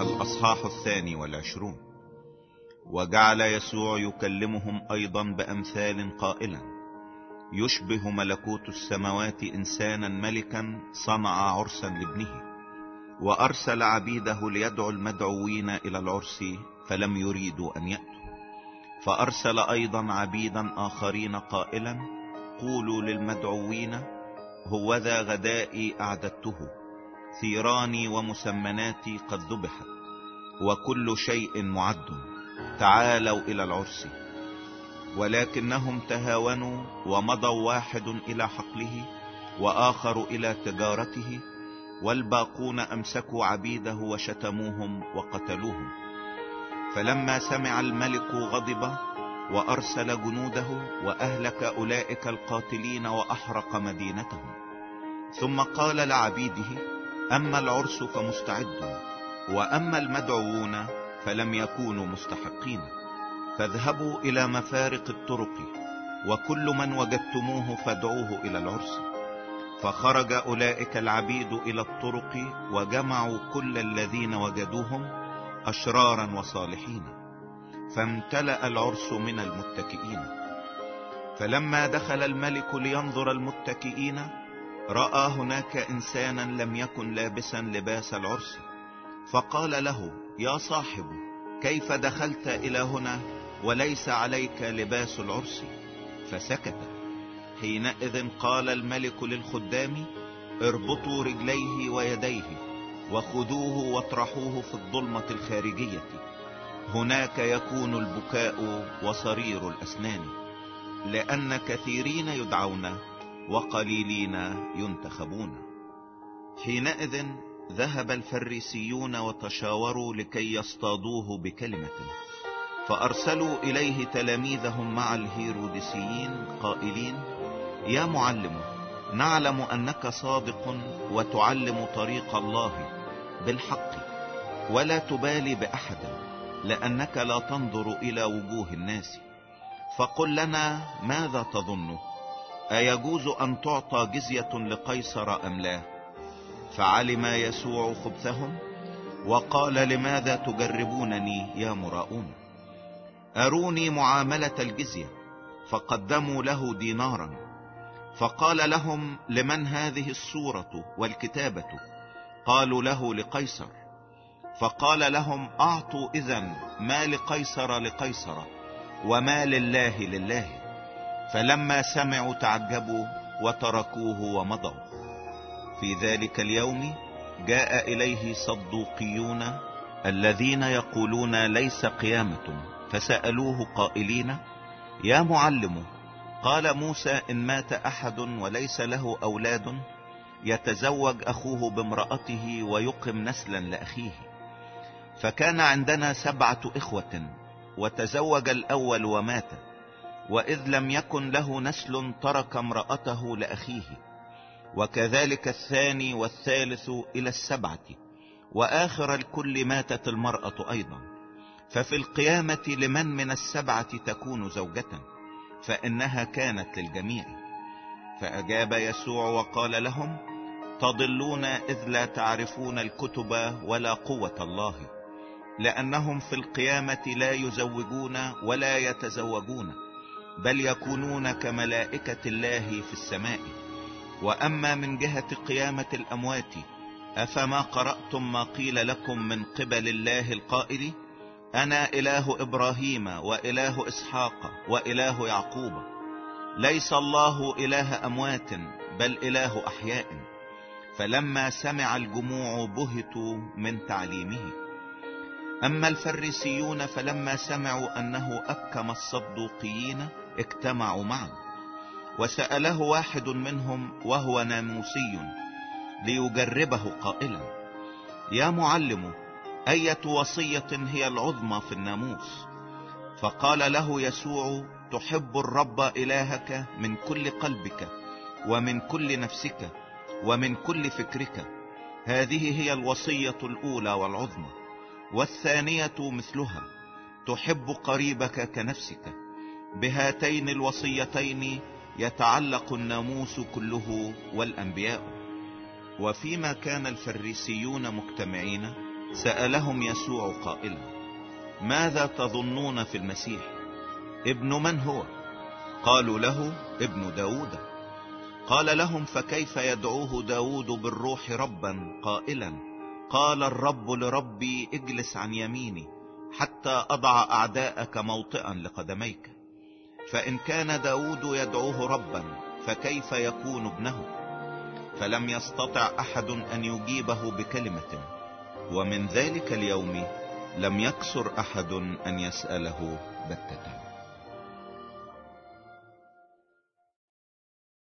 الأصحاح 22. وجعل يسوع يكلمهم أيضا بأمثال قائلا: يشبه ملكوت السماوات إنسانا ملكا صنع عرسا لابنه، وأرسل عبيده ليدعو المدعوين إلى العرس فلم يريدوا أن يأتوا. فأرسل أيضا عبيدا آخرين قائلا: قولوا للمدعوين هوذا غدائي أعددته، ثيراني ومسمناتي قد ذبحت، وكل شيء معد، تعالوا إلى العرس. ولكنهم تهاونوا ومضوا، واحد إلى حقله وآخر إلى تجارته، والباقون أمسكوا عبيده وشتموهم وقتلوهم. فلما سمع الملك غضب وأرسل جنوده وأهلك أولئك القاتلين وأحرق مدينتهم. ثم قال لعبيده: أما العرس فمستعد، وأما المدعوون فلم يكونوا مستحقين، فاذهبوا إلى مفارق الطرق، وكل من وجدتموه فادعوه إلى العرس. فخرج أولئك العبيد إلى الطرق وجمعوا كل الذين وجدوهم، أشرارا وصالحين، فامتلأ العرس من المتكئين. فلما دخل الملك لينظر المتكئين، رأى هناك إنسانا لم يكن لابسا لباس العرس، فقال له: يا صاحب، كيف دخلت إلى هنا وليس عليك لباس العرس؟ فسكت. حينئذ قال الملك للخدام: اربطوا رجليه ويديه وخذوه واطرحوه في الظلمة الخارجية، هناك يكون البكاء وصرير الأسنان، لأن كثيرين يدعون وقليلين ينتخبون. حينئذ ذهب الفريسيون وتشاوروا لكي يصطادوه بكلمة، فأرسلوا إليه تلاميذهم مع الهيروديسيين قائلين: يا معلم، نعلم أنك صادق وتعلم طريق الله بالحق، ولا تبالي بأحد، لأنك لا تنظر إلى وجوه الناس. فقل لنا ماذا تظن؟ أيجوز أن تعطى جزية لقيصر أم لا؟ فعلم يسوع خبثهم وقال: لماذا تجربونني يا مراؤون؟ أروني معاملة الجزية. فقدموا له دينارا. فقال لهم: لمن هذه الصورة والكتابة؟ قالوا له: لقيصر. فقال لهم: أعطوا إذن ما لقيصر لقيصر، وما لله لله. فلما سمعوا تعجبوا وتركوه ومضوا. في ذلك اليوم جاء إليه صدوقيون الذين يقولون ليس قيامة، فسألوه قائلين: يا معلم، قال موسى إن مات أحد وليس له أولاد يتزوج أخوه بامرأته ويقم نسلا لأخيه. فكان عندنا 7 إخوة، وتزوج الأول ومات، وإذ لم يكن له نسل ترك امرأته لأخيه، وكذلك الثاني والثالث إلى 7، وآخر الكل ماتت المرأة أيضا. ففي القيامة لمن من 7 تكون زوجة؟ فإنها كانت للجميع. فأجاب يسوع وقال لهم: تضلون إذ لا تعرفون الكتب ولا قوة الله، لأنهم في القيامة لا يزوجون ولا يتزوجون، بل يكونون كملائكة الله في السماء. وأما من جهة قيامة الأموات، أفما قرأتم ما قيل لكم من قبل الله القائل: أنا إله إبراهيم وإله إسحاق وإله يعقوب؟ ليس الله إله أموات بل إله أحياء. فلما سمع الجموع بهتوا من تعليمه. أما الفريسيون فلما سمعوا أنه أبكم الصدوقيين اجتمعوا معا، وسأله واحد منهم وهو ناموسي ليجربه قائلا: يا معلم، أية وصية هي العظمى في الناموس؟ فقال له يسوع: تحب الرب إلهك من كل قلبك ومن كل نفسك ومن كل فكرك، هذه هي الوصية الأولى والعظمى. والثانية مثلها: تحب قريبك كنفسك. بهاتين الوصيتين يتعلق الناموس كله والأنبياء. وفيما كان الفريسيون مجتمعين، سألهم يسوع قائلا: ماذا تظنون في المسيح؟ ابن من هو؟ قالوا له: ابن داود. قال لهم: فكيف يدعوه داود بالروح ربا قائلا: قال الرب لربي اجلس عن يميني حتى أضع أعداءك موطئا لقدميك. فإن كان داود يدعوه ربا فكيف يكون ابنه؟ فلم يستطع أحد أن يجيبه بكلمة، ومن ذلك اليوم لم يكسر أحد أن يسأله بتة.